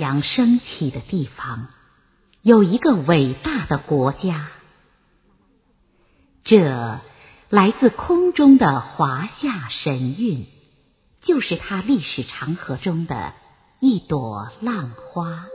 阳升起的地方，有一个伟大的国家。这来自空中的华夏神韵，就是它历史长河中的一朵浪花。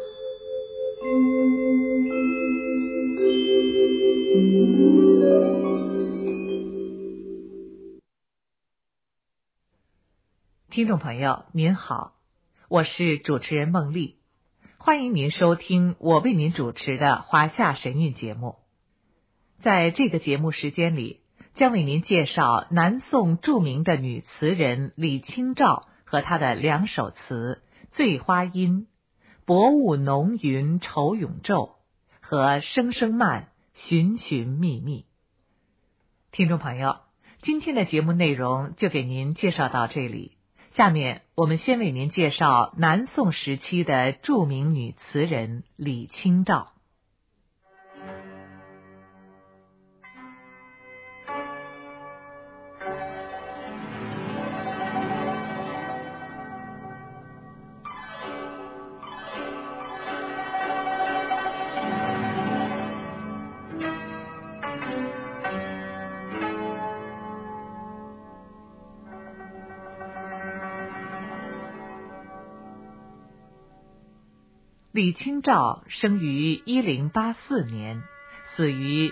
听众朋友您好，我是主持人孟丽，欢迎您收听我为您主持的华夏神韵节目。在这个节目时间里，将为您介绍南宋著名的女词人李清照和她的两首词《醉花阴》、薄雾浓云愁永昼和声声慢寻寻觅觅。听众朋友，今天的节目内容就给您介绍到这里。下面我们先为您介绍南宋时期的著名女词人李清照。李清照生于1084年，死于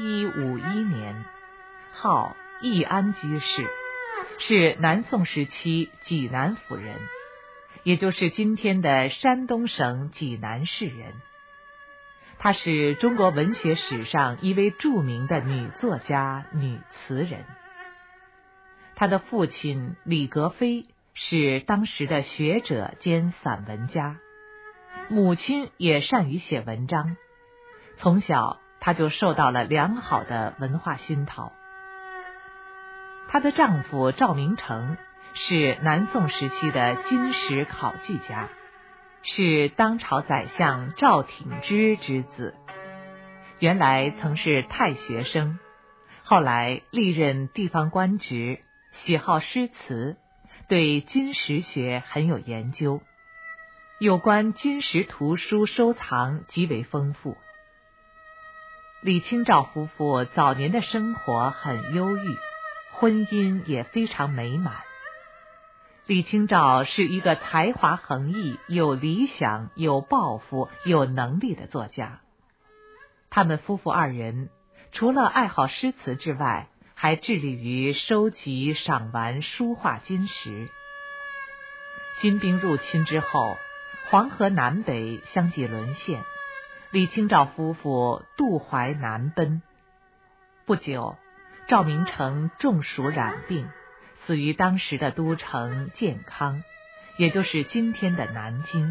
1151年，号义安居士，是南宋时期济南府人，也就是今天的山东省济南市人。她是中国文学史上一位著名的女作家、女词人。她的父亲李格非是当时的学者兼散文家，母亲也善于写文章，从小她就受到了良好的文化熏陶。她的丈夫赵明诚是南宋时期的金石考据家，是当朝宰相赵挺之之子，原来曾是太学生，后来历任地方官职，喜好诗词，对金石学很有研究，有关金石图书收藏极为丰富。李清照夫妇早年的生活很忧郁，婚姻也非常美满。李清照是一个才华横溢、有理想、有抱负、有能力的作家。他们夫妇二人除了爱好诗词之外，还致力于收集、赏玩、书画金石。金兵入侵之后，黄河南北相继沦陷，李清照夫妇渡淮南奔。不久，赵明诚中暑染病，死于当时的都城建康，也就是今天的南京。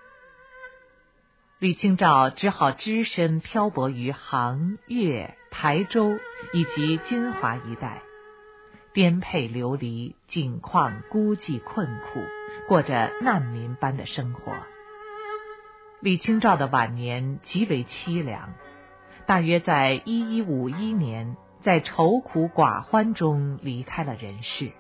李清照只好只身漂泊于杭、粤、台州以及金华一带，颠沛流离，境况孤寂困苦，过着难民般的生活。李清照的晚年极为凄凉，大约在1151年，在愁苦寡欢中离开了人世。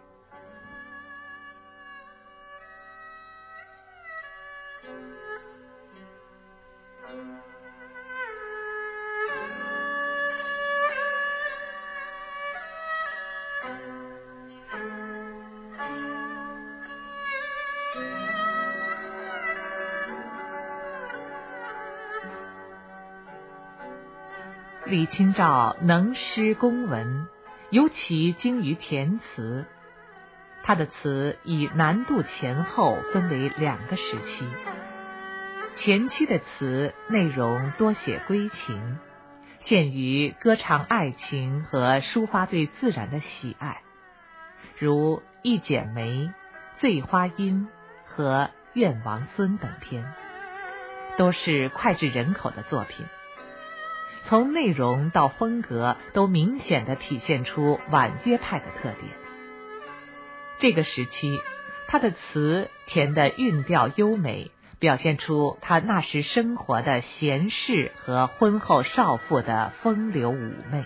李清照能诗工文，尤其精于填词。她的词以南渡前后分为两个时期。前期的词内容多写闺情，限于歌唱爱情和抒发对自然的喜爱，如《一剪梅》、《醉花阴》和《愿王孙》等篇，都是脍炙人口的作品。从内容到风格都明显地体现出晚约派的特点。这个时期，他的词填得韵调优美，表现出他那时生活的闲适和婚后少妇的风流妩媚。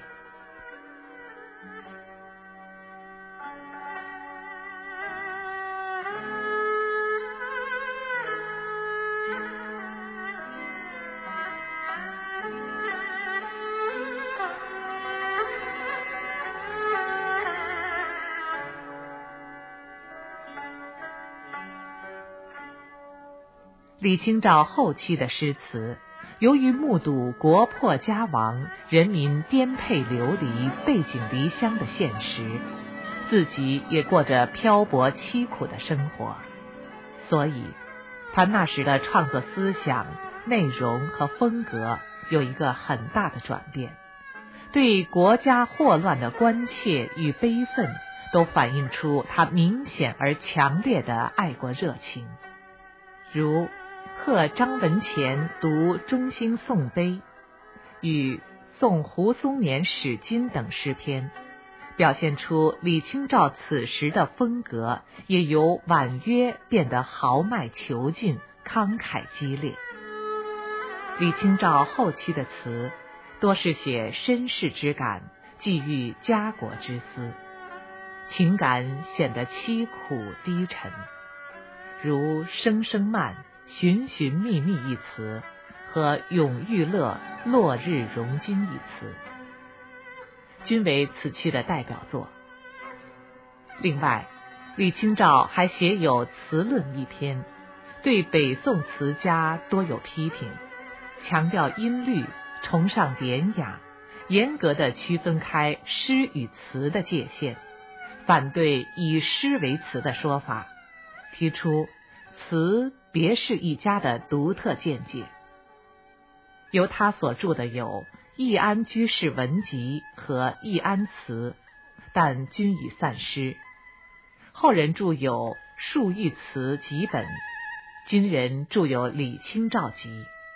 李清照后期的诗词，由于目睹国破家亡、人民颠沛流离、背井离乡的现实，自己也过着漂泊凄苦的生活，所以他那时的创作思想、内容和风格有一个很大的转变，对国家祸乱的关切与悲愤都反映出他明显而强烈的爱国热情，如贺张文潜读中兴颂碑与宋胡松年史今等诗篇，表现出李清照此时的风格也由婉约变得豪迈遒劲、慷慨激烈。李清照后期的词多是写身世之感，寄予家国之思，情感显得凄苦低沉，如声声慢、寻寻觅觅一词和永遇乐、落日荣金一词，均为此期的代表作。另外，李清照还写有词论一篇，对北宋词家多有批评，强调音律，崇尚典雅，严格地区分开诗与词的界限，反对以诗为词的说法，提出词别是一家的独特见解。由他所著的有《易安居士文集》和《易安词》，但均已散失。后人著有《漱玉词集本》，今人著有《李清照集》。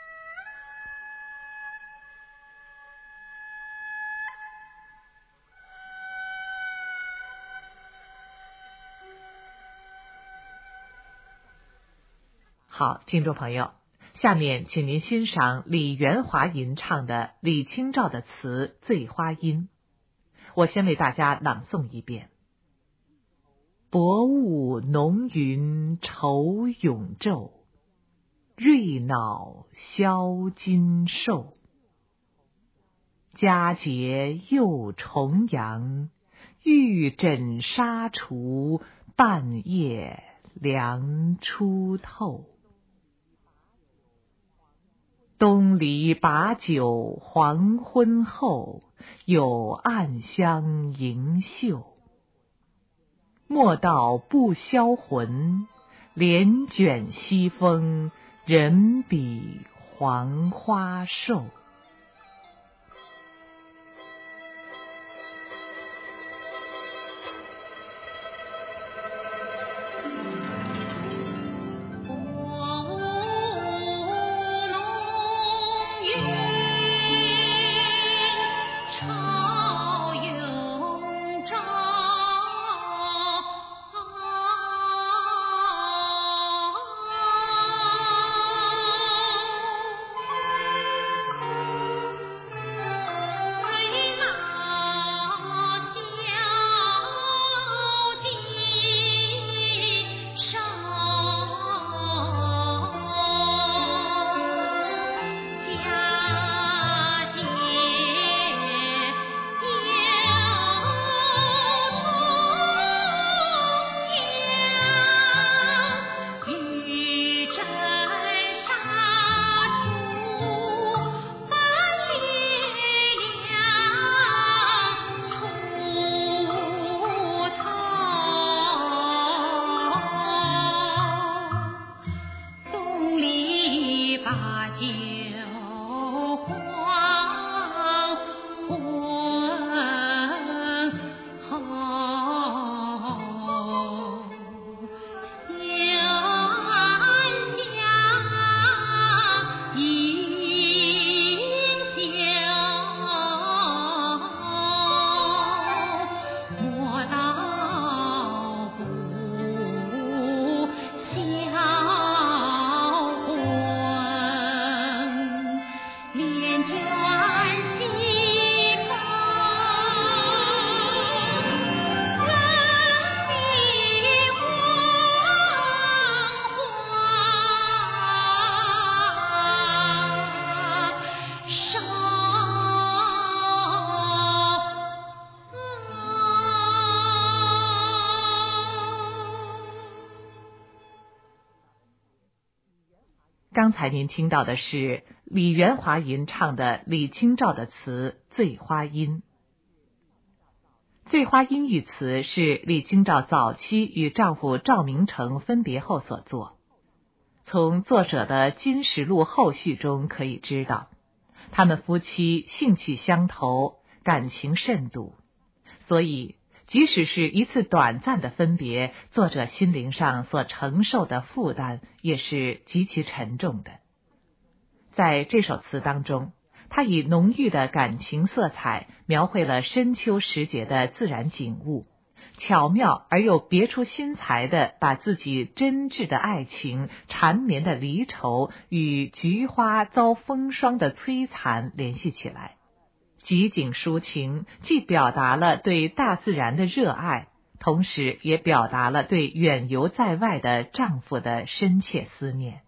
好，听众朋友，下面请您欣赏李元华吟唱的李清照的词《醉花阴》。我先为大家朗诵一遍：薄雾浓云愁永昼，瑞脑消金兽。佳节又重阳，玉枕纱厨，半夜凉初透。东篱把酒黄昏后，有暗香盈袖。莫道不销魂，帘卷西风，人比黄花瘦。 刚才您听到的是李元华吟唱的李清照的词《醉花阴》。醉花阴一词是李清照早期与丈夫赵明诚分别后所作。从作者的《金石录》后续中可以知道，他们夫妻兴趣相投，感情甚笃，所以即使是一次短暂的分别，作者心灵上所承受的负担也是极其沉重的。在这首词当中，他以浓郁的感情色彩描绘了深秋时节的自然景物，巧妙而又别出心裁地把自己真挚的爱情、缠绵的离愁与菊花遭风霜的摧残联系起来。极景抒情，既表达了对大自然的热爱，同时也表达了对远游在外的丈夫的深切思念。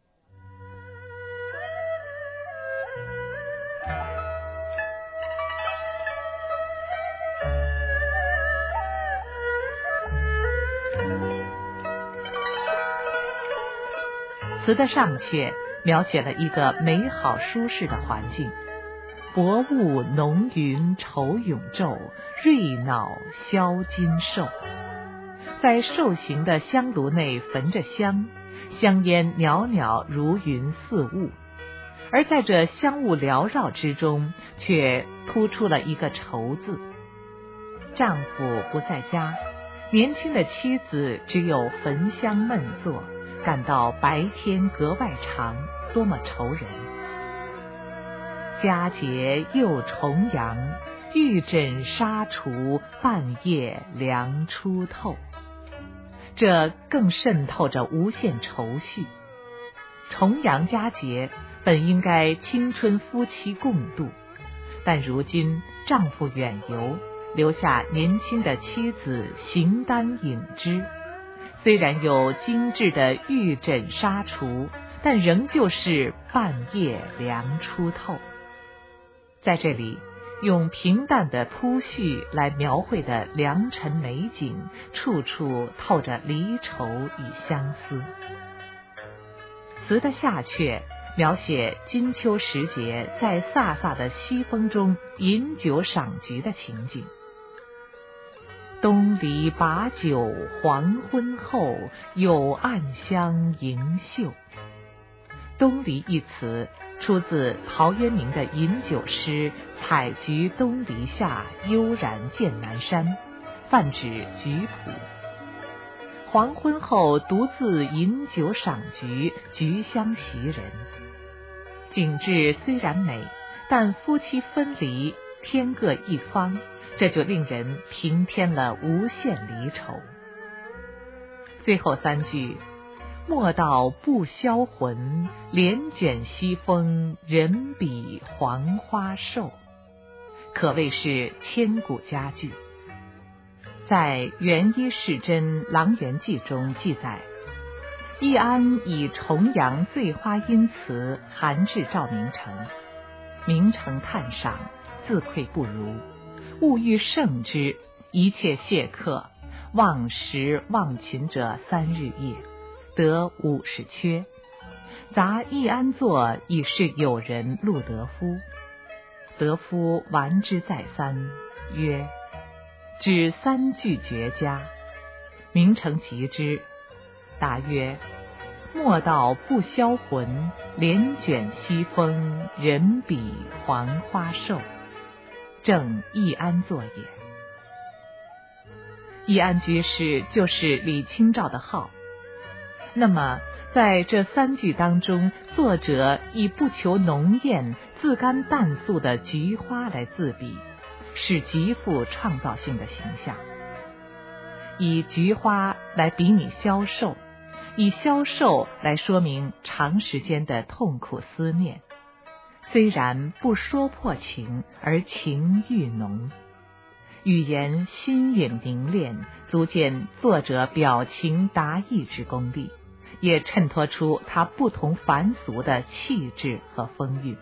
词的上阙描写了一个美好舒适的环境，薄雾浓云愁永昼，瑞脑消金兽。在兽形的香炉内焚着香，香烟袅袅如云似雾，而在这香雾缭绕之中，却突出了一个愁字。丈夫不在家，年轻的妻子只有焚香闷坐，感到白天格外长，多么愁人。佳节又重阳，玉枕纱厨，半夜凉初透。这更渗透着无限愁绪。重阳佳节本应该青春夫妻共度，但如今丈夫远游，留下年轻的妻子形单影只。虽然有精致的玉枕纱厨，但仍旧是半夜凉初透。在这里，用平淡的铺叙来描绘的良辰美景，处处透着离愁与相思。词的下阙描写金秋时节在飒飒的西风中饮酒赏菊的情景。东篱把酒黄昏后，有暗香盈袖。东篱一词出自陶渊明的饮酒诗《采菊东篱下，悠然见南山》，泛指菊圃。黄昏后独自饮酒赏菊，菊香袭人。景致虽然美，但夫妻分离，天各一方，这就令人平添了无限离愁。最后三句，莫道不销魂，帘卷西风，人比黄花瘦，可谓是千古佳句。在元一世真《郎园记》中记载，易安以重阳醉花阴词函致赵明诚，明诚叹赏，自愧不如，物欲胜之，一切谢客，忘食忘寝者3日夜，得50缺。杂易安作以示友人陆德夫。德夫玩之再三，曰：只3句绝佳。明诚极之，答曰：莫道不销魂，帘卷西风，人比黄花瘦，正易安作也。易安居士就是李清照的号。那么在这3句当中，作者以不求浓艳、自甘淡素的菊花来自比，是极富创造性的形象。以菊花来比拟消瘦，以消瘦来说明长时间的痛苦思念，虽然不说破情，而情愈浓。语言新颖凝练，足见作者表情达意之功力，也衬托出他不同凡俗的气质和风韵。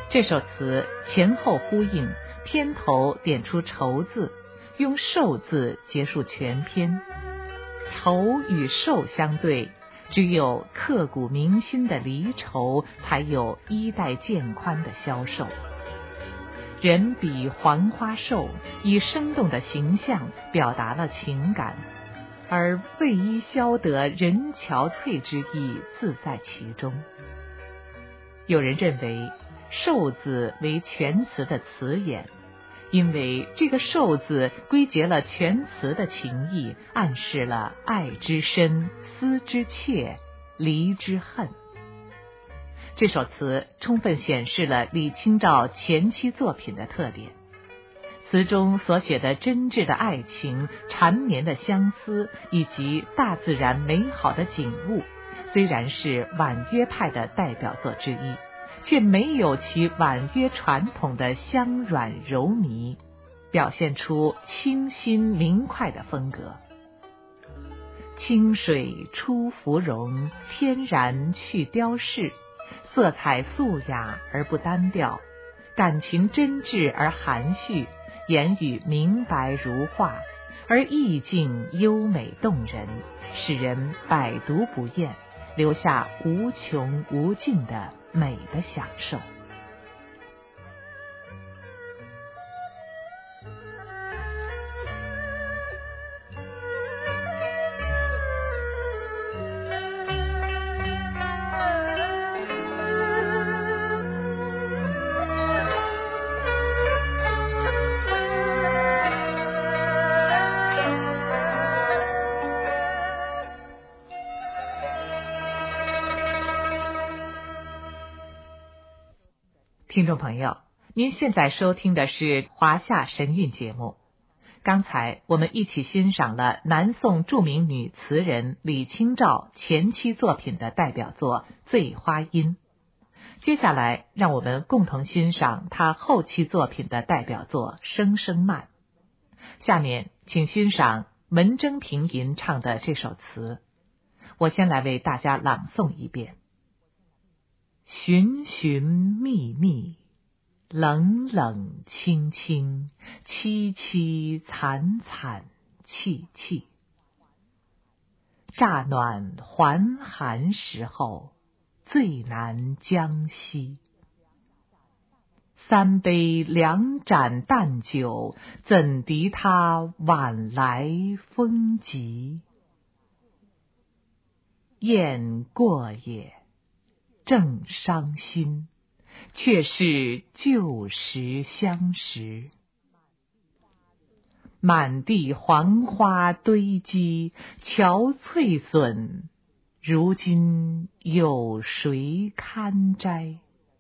这首词前后呼应，片头点出愁字，用寿字结束全篇。愁与寿相对，只有刻骨铭心的离愁，才有衣带渐宽的消瘦。人比黄花瘦，以生动的形象表达了情感，而为伊消得人憔悴之意自在其中。有人认为寿字为全词的词眼，因为这个寿字归结了全词的情意，暗示了爱之深、思之切、离之恨。这首词充分显示了李清照前期作品的特点。词中所写的真挚的爱情、缠绵的相思，以及大自然美好的景物，虽然是婉约派的代表作之一，却没有其婉约传统的香软柔靡，表现出清新明快的风格。清水出芙蓉，天然去雕饰，色彩素雅而不单调，感情真挚而含蓄，言语明白如画，而意境优美动人，使人百读不厌，留下无穷无尽的美的享受。听众朋友，您现在收听的是华夏神韵节目。刚才我们一起欣赏了南宋著名女词人李清照前期作品的代表作《醉花阴》。接下来让我们共同欣赏她后期作品的代表作《声声慢》。下面请欣赏文征平吟唱的这首词，我先来为大家朗诵一遍。寻寻觅觅，冷冷清清，凄凄惨惨戚戚。乍暖还寒时候，最难将息。三杯两盏淡酒，怎敌他晚来风急。雁过也，正伤心，却是旧时相识。满地黄花堆积，憔悴损，如今有谁堪摘？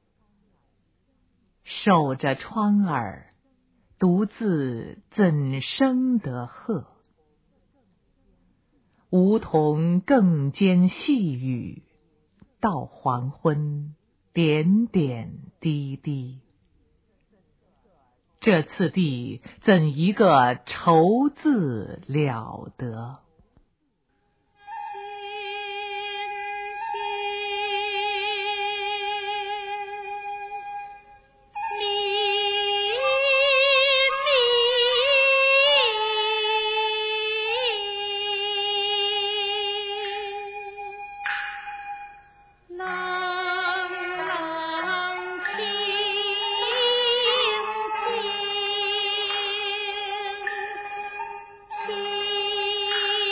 守着窗儿，独自怎生得和？梧桐更兼细雨，到黄昏，点点滴滴。这次第怎一个愁字了得！ 清清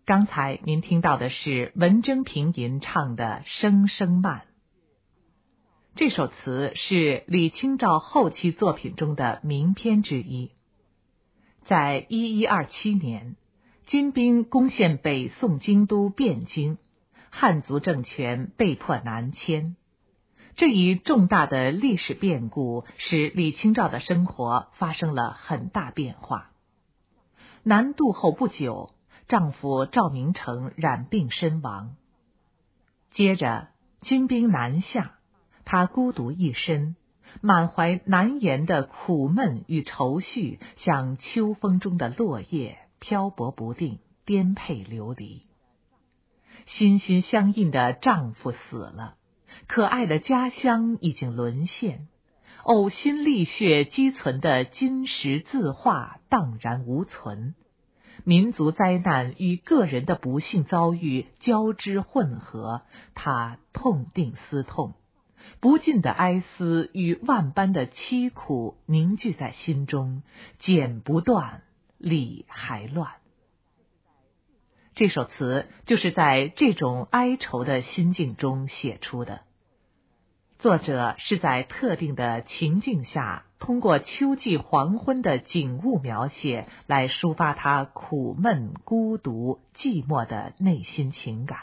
刚才您听到的是文征平吟唱的《声声慢》。这首词是李清照后期作品中的名篇之一。在1127年，金兵攻陷北宋京都汴京，汉族政权被迫南迁。这一重大的历史变故使李清照的生活发生了很大变化。南渡后不久，丈夫赵明诚染病身亡。接着军兵南下，她孤独一身，满怀难言的苦闷与愁绪，像秋风中的落叶，漂泊不定，颠沛流离。心心相印的丈夫死了，可爱的家乡已经沦陷，呕心沥血积存的金石字画荡然无存，民族灾难与个人的不幸遭遇交织混合，她痛定思痛，不尽的哀思与万般的凄苦凝聚在心中，剪不断，理还乱。这首词就是在这种哀愁的心境中写出的。作者是在特定的情境下，通过秋季黄昏的景物描写来抒发他苦闷、孤独、寂寞的内心情感。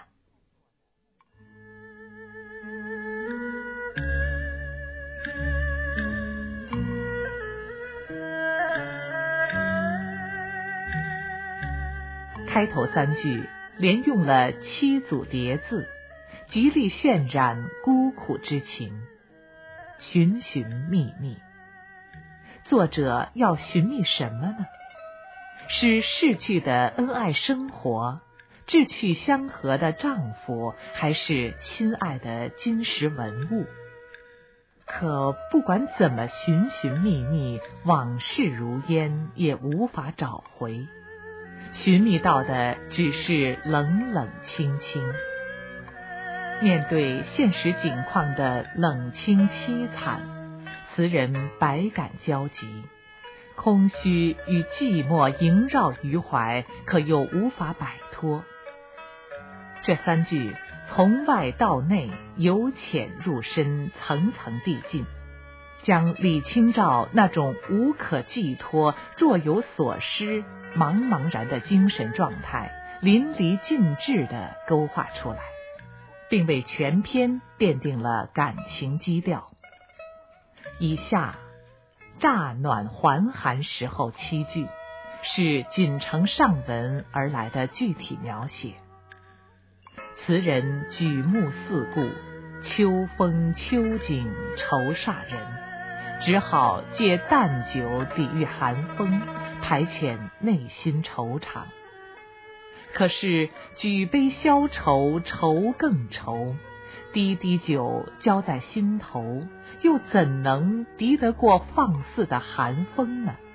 开头3句连用了7组叠字，极力渲染孤苦之情，寻寻觅觅。作者要寻觅什么呢？是逝去的恩爱生活，志趣相合的丈夫，还是心爱的金石文物？可不管怎么寻寻觅觅，往事如烟，也无法找回。寻觅到的只是冷冷清清。面对现实境况的冷清凄惨，词人百感交集，空虚与寂寞萦绕于怀，可又无法摆脱。这3句从外到内，由浅入深，层层递进，将李清照那种无可寄托、若有所失、茫茫然的精神状态淋漓尽致地勾画出来，并为全篇奠定了感情基调。以下乍暖还寒时候7句，是仅承上文而来的具体描写。词人举目四顾，秋风秋景愁煞人，只好借淡酒抵御寒风，排遣内心惆怅。可是举杯消愁，愁更愁，滴滴酒浇在心头，又怎能敌得过放肆的寒风呢？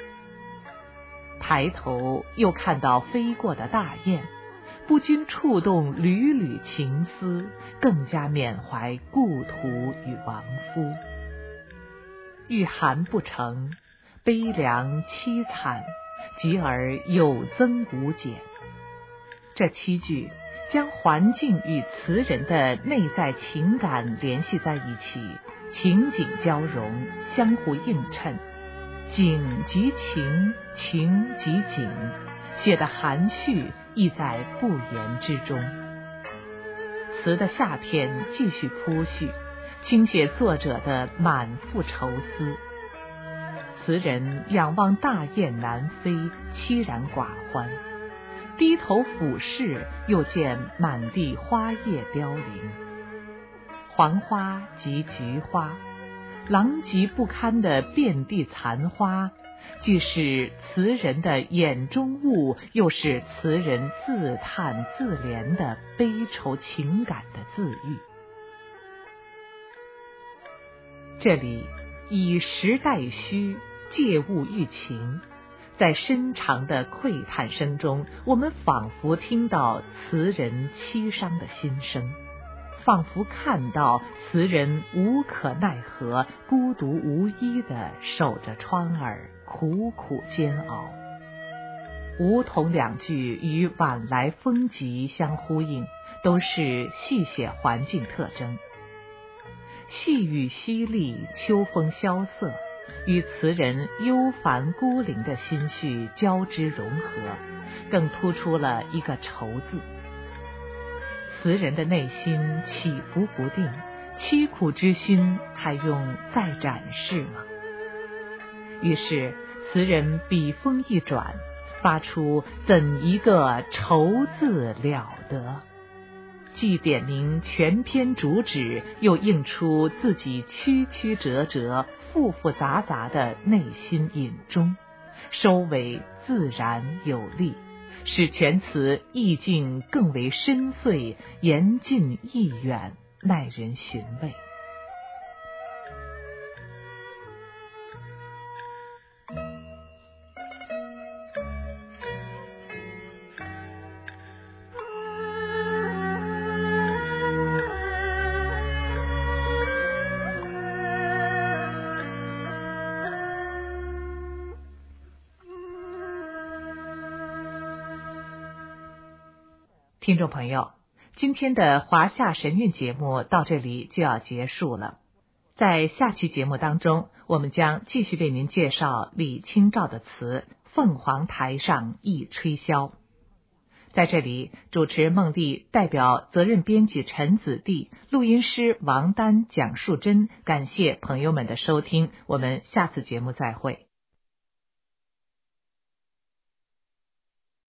抬头又看到飞过的大雁，不禁触动缕缕情思，更加缅怀故土与亡夫。遇寒不成，悲凉凄惨，继而有增无减。这7句将环境与词人的内在情感联系在一起，情景交融，相互映衬，景即情，情即景，写的含蓄亦在不言之中。词的下片继续铺叙，倾写作者的满腹愁思。词人仰望大雁南飞，凄然寡欢，低头俯视，又见满地花叶凋零。黄花及菊花，狼藉不堪的遍地残花，既是词人的眼中物，又是词人自叹自怜的悲愁情感的自喻。这里以实代虚，借物喻情，在深长的喟叹声中，我们仿佛听到词人凄伤的心声，仿佛看到词人无可奈何、孤独无依地守着窗儿，苦苦煎熬。 梧桐两句与晚来风急相呼应，都是细写环境特征。细雨淅沥，秋风萧瑟，与词人忧烦孤零的心绪交织融合，更突出了一个愁字。词人的内心起伏不定，凄苦之心还用再展示吗？于是词人笔锋一转，发出怎一个愁字了得，既点明全篇主旨，又映出自己曲曲折折复复杂杂的内心隐衷，收尾自然有力，使全词意境更为深邃，言近意远，耐人寻味。听众朋友，今天的华夏神韵节目到这里就要结束了。在下期节目当中，我们将继续为您介绍李清照的词《凤凰台上一吹箫》。在这里，主持孟丽代表责任编辑陈子弟、录音师王丹、蒋树珍，感谢朋友们的收听，我们下次节目再会。